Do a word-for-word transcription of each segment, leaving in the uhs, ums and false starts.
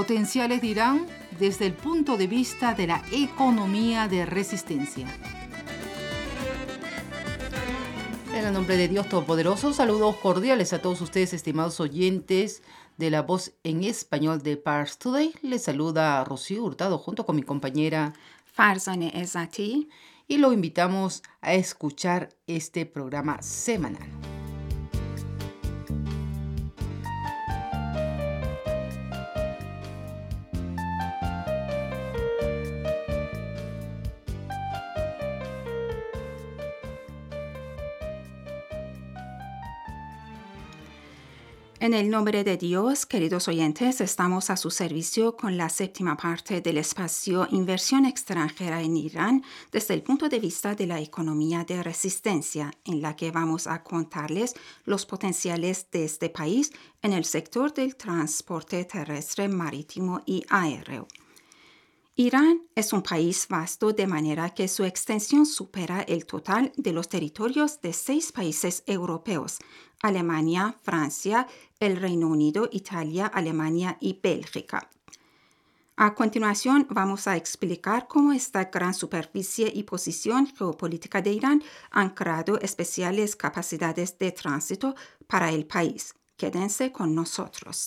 Potenciales de Irán desde el punto de vista de la economía de resistencia. En el nombre de Dios Todopoderoso, saludos cordiales a todos ustedes, estimados oyentes de la voz en español de Pars Today. Les saluda Rocío Hurtado junto con mi compañera Farzaneh Ezzati. Y lo invitamos a escuchar este programa semanal. En el nombre de Dios, queridos oyentes, estamos a su servicio con la séptima parte del espacio Inversión extranjera en Irán desde el punto de vista de la economía de resistencia, en la que vamos a contarles los potenciales de este país en el sector del transporte terrestre, marítimo y aéreo. Irán es un país vasto de manera que su extensión supera el total de los territorios de seis países europeos: Alemania, Francia, el Reino Unido, Italia, Alemania y Bélgica. A continuación, vamos a explicar cómo esta gran superficie y posición geopolítica de Irán han creado especiales capacidades de tránsito para el país. Quédense con nosotros.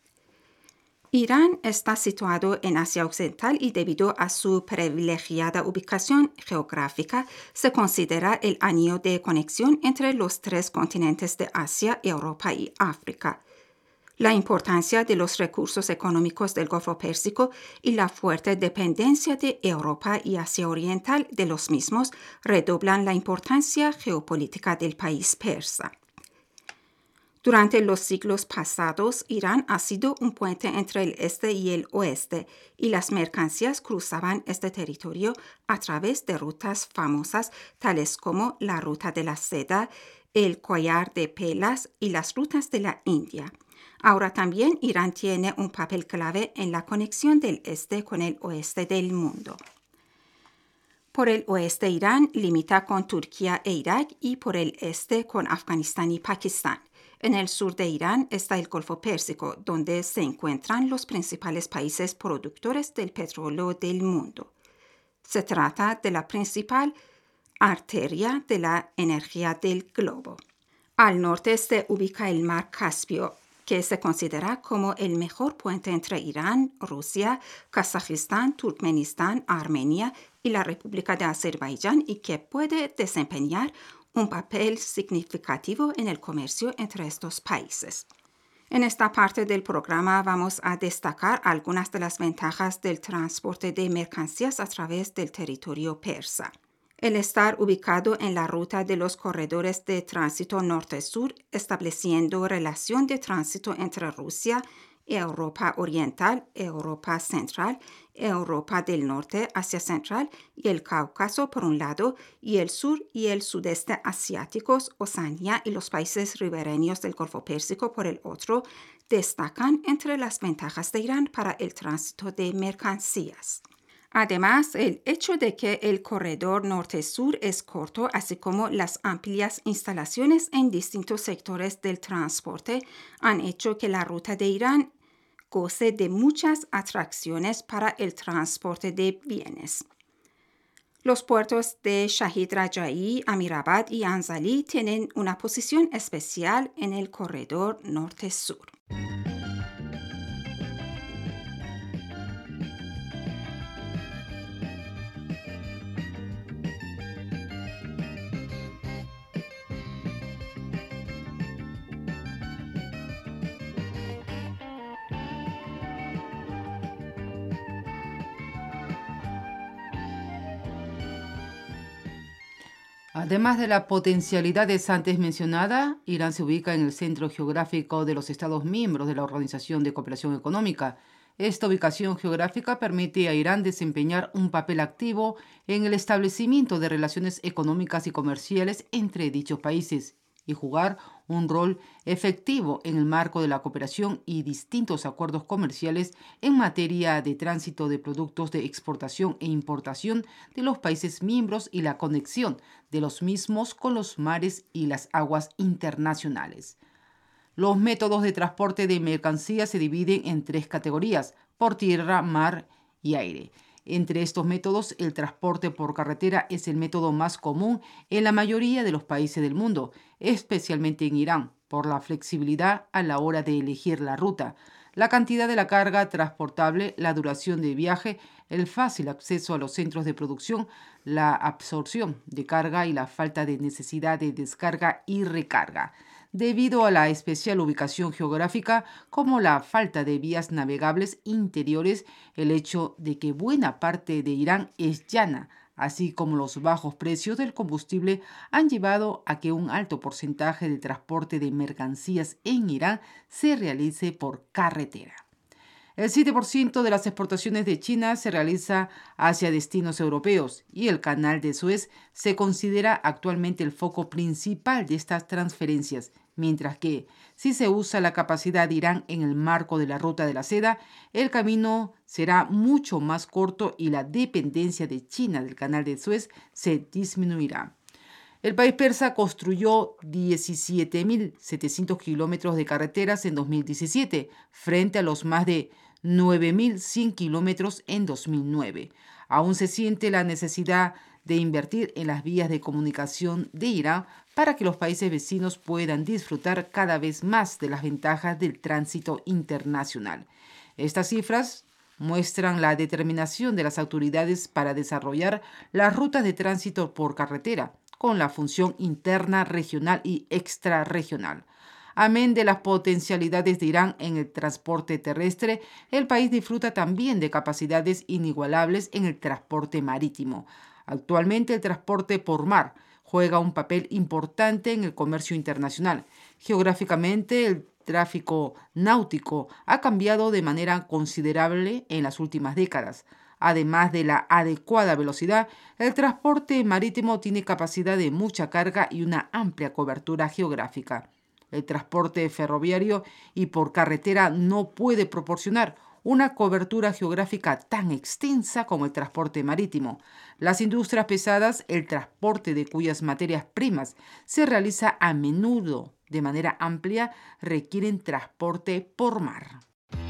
Irán está situado en Asia Occidental y debido a su privilegiada ubicación geográfica, se considera el anillo de conexión entre los tres continentes de Asia, Europa y África. La importancia de los recursos económicos del Golfo Pérsico y la fuerte dependencia de Europa y Asia Oriental de los mismos redoblan la importancia geopolítica del país persa. Durante los siglos pasados, Irán ha sido un puente entre el este y el oeste, y las mercancías cruzaban este territorio a través de rutas famosas tales como la Ruta de la Seda, el Collar de Pelas y las rutas de la India. Ahora también Irán tiene un papel clave en la conexión del este con el oeste del mundo. Por el oeste, Irán limita con Turquía e Irak y por el este con Afganistán y Pakistán. En el sur de Irán está el Golfo Pérsico, donde se encuentran los principales países productores del petróleo del mundo. Se trata de la principal arteria de la energía del globo. Al norte se ubica el Mar Caspio, que se considera como el mejor puente entre Irán, Rusia, Kazajistán, Turkmenistán, Armenia y la República de Azerbaiyán y que puede desempeñar un papel significativo en el comercio entre estos países. En esta parte del programa vamos a destacar algunas de las ventajas del transporte de mercancías a través del territorio persa. El estar ubicado en la ruta de los corredores de tránsito norte-sur, estableciendo relación de tránsito entre Rusia, Europa Oriental, Europa Central, Europa del Norte, Asia Central y el Cáucaso por un lado, y el sur y el sudeste asiáticos, Oceanía y los países ribereños del Golfo Pérsico por el otro, destacan entre las ventajas de Irán para el tránsito de mercancías. Además, el hecho de que el corredor norte-sur es corto, así como las amplias instalaciones en distintos sectores del transporte, han hecho que la ruta de Irán goce de muchas atracciones para el transporte de bienes. Los puertos de Shahid Raja'i, Amirabad y Anzali tienen una posición especial en el corredor norte-sur. Además de las potencialidades antes mencionadas, Irán se ubica en el centro geográfico de los Estados miembros de la Organización de Cooperación Económica. Esta ubicación geográfica permite a Irán desempeñar un papel activo en el establecimiento de relaciones económicas y comerciales entre dichos países y jugar un rol efectivo en el marco de la cooperación y distintos acuerdos comerciales en materia de tránsito de productos de exportación e importación de los países miembros y la conexión de los mismos con los mares y las aguas internacionales. Los métodos de transporte de mercancías se dividen en tres categorías: por tierra, mar y aire. Entre estos métodos, el transporte por carretera es el método más común en la mayoría de los países del mundo, especialmente en Irán, por la flexibilidad a la hora de elegir la ruta, la cantidad de la carga transportable, la duración de viaje, el fácil acceso a los centros de producción, la absorción de carga y la falta de necesidad de descarga y recarga. Debido a la especial ubicación geográfica, como la falta de vías navegables interiores, el hecho de que buena parte de Irán es llana, así como los bajos precios del combustible, han llevado a que un alto porcentaje de transporte de mercancías en Irán se realice por carretera. El siete por ciento de las exportaciones de China se realiza hacia destinos europeos y el Canal de Suez se considera actualmente el foco principal de estas transferencias, mientras que, si se usa la capacidad de Irán en el marco de la Ruta de la Seda, el camino será mucho más corto y la dependencia de China del Canal de Suez se disminuirá. El país persa construyó diecisiete mil setecientos kilómetros de carreteras en dos mil diecisiete, frente a los más de nueve mil cien kilómetros en dos mil nueve. Aún se siente la necesidad de invertir en las vías de comunicación de Irán para que los países vecinos puedan disfrutar cada vez más de las ventajas del tránsito internacional. Estas cifras muestran la determinación de las autoridades para desarrollar las rutas de tránsito por carretera, con la función interna, regional y extrarregional. Amén de las potencialidades de Irán en el transporte terrestre, el país disfruta también de capacidades inigualables en el transporte marítimo. Actualmente el transporte por mar juega un papel importante en el comercio internacional. Geográficamente, el tráfico náutico ha cambiado de manera considerable en las últimas décadas. Además de la adecuada velocidad, el transporte marítimo tiene capacidad de mucha carga y una amplia cobertura geográfica. El transporte ferroviario y por carretera no puede proporcionar una cobertura geográfica tan extensa como el transporte marítimo. Las industrias pesadas, el transporte de cuyas materias primas se realiza a menudo de manera amplia, requieren transporte por mar.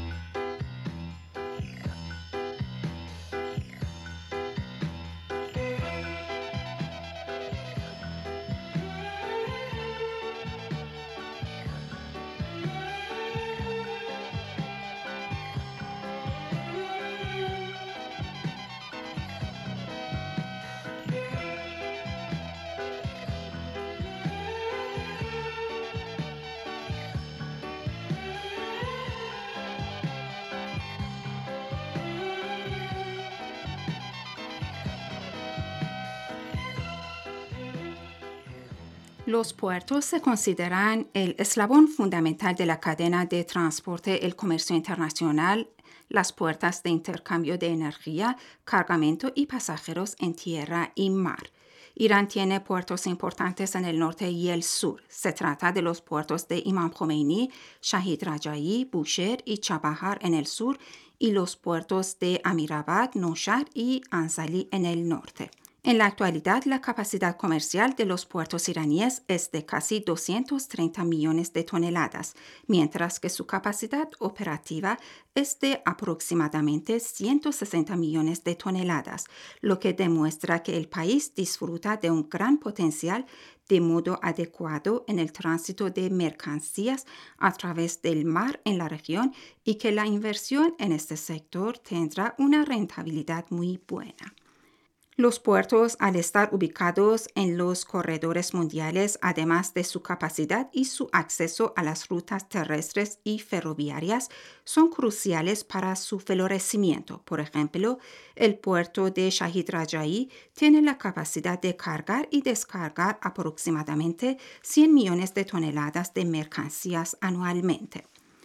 Los puertos se consideran el eslabón fundamental de la cadena de transporte, el comercio internacional, las puertas de intercambio de energía, cargamento y pasajeros en tierra y mar. Irán tiene puertos importantes en el norte y el sur. Se trata de los puertos de Imam Khomeini, Shahid Raja'i, Bushehr y Chabahar en el sur y los puertos de Amirabad, Nowshad y Anzali en el norte. En la actualidad, la capacidad comercial de los puertos iraníes es de casi doscientos treinta millones de toneladas, mientras que su capacidad operativa es de aproximadamente ciento sesenta millones de toneladas, lo que demuestra que el país disfruta de un gran potencial de modo adecuado en el tránsito de mercancías a través del mar en la región y que la inversión en este sector tendrá una rentabilidad muy buena. Los puertos, al estar ubicados en los corredores mundiales, además de su capacidad y su acceso a las rutas terrestres y ferroviarias, son cruciales para su florecimiento. Por ejemplo, el puerto de Shahid Raja'i tiene la capacidad de cargar y descargar aproximadamente cien millones de toneladas de mercancías anualmente.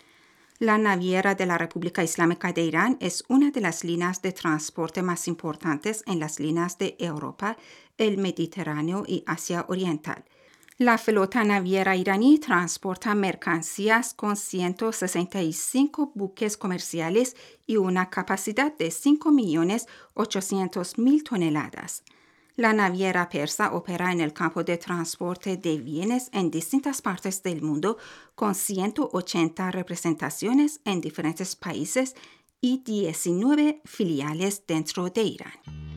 La naviera de la República Islámica de Irán es una de las líneas de transporte más importantes en las líneas de Europa, el Mediterráneo y Asia Oriental. La flota naviera iraní transporta mercancías con ciento sesenta y cinco buques comerciales y una capacidad de cinco millones ochocientas mil toneladas. La naviera persa opera en el campo de transporte de bienes en distintas partes del mundo con ciento ochenta representaciones en diferentes países y diecinueve filiales dentro de Irán.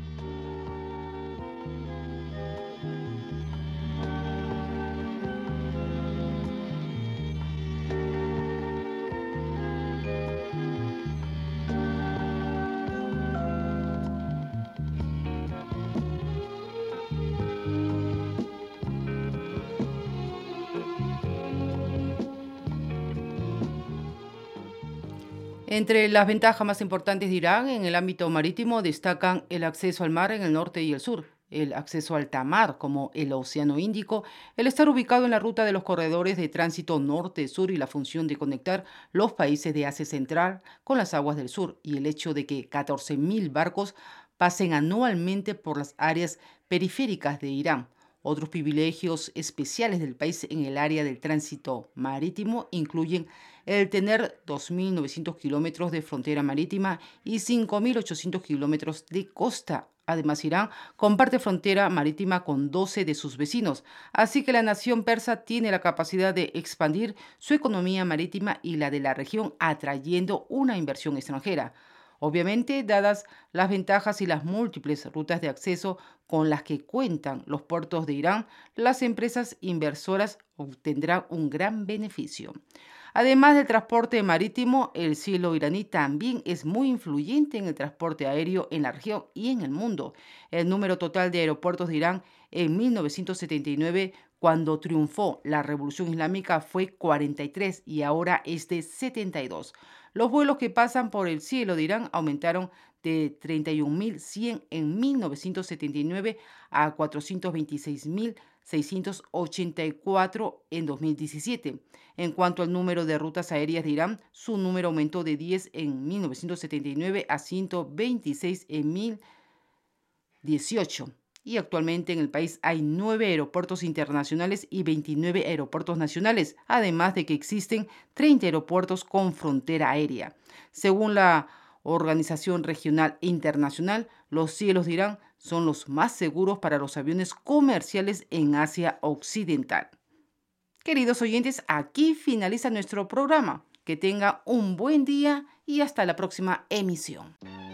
Entre las ventajas más importantes de Irán en el ámbito marítimo destacan el acceso al mar en el norte y el sur, el acceso al alta como el Océano Índico, el estar ubicado en la ruta de los corredores de tránsito norte-sur y la función de conectar los países de Asia Central con las aguas del sur, y el hecho de que catorce mil barcos pasen anualmente por las áreas periféricas de Irán. Otros privilegios especiales del país en el área del tránsito marítimo incluyen el tener dos mil novecientos kilómetros de frontera marítima y cinco mil ochocientos kilómetros de costa. Además, Irán comparte frontera marítima con doce de sus vecinos, así que la nación persa tiene la capacidad de expandir su economía marítima y la de la región, atrayendo una inversión extranjera. Obviamente, dadas las ventajas y las múltiples rutas de acceso con las que cuentan los puertos de Irán, las empresas inversoras obtendrán un gran beneficio. Además del transporte marítimo, el cielo iraní también es muy influyente en el transporte aéreo en la región y en el mundo. El número total de aeropuertos de Irán en mil novecientos setenta y nueve, cuando triunfó la Revolución Islámica, fue cuarenta y tres y ahora es de setenta y dos. Los vuelos que pasan por el cielo de Irán aumentaron de treinta y un mil cien en mil novecientos setenta y nueve a cuatrocientos veintiséis mil seiscientos ochenta y cuatro en dos mil diecisiete. En cuanto al número de rutas aéreas de Irán, su número aumentó de diez en mil novecientos setenta y nueve a ciento veintiséis en dos mil dieciocho. Y actualmente en el país hay nueve aeropuertos internacionales y veintinueve aeropuertos nacionales, además de que existen treinta aeropuertos con frontera aérea. Según la Organización Regional e Internacional, los cielos de Irán son los más seguros para los aviones comerciales en Asia Occidental. Queridos oyentes, aquí finaliza nuestro programa. Que tenga un buen día y hasta la próxima emisión.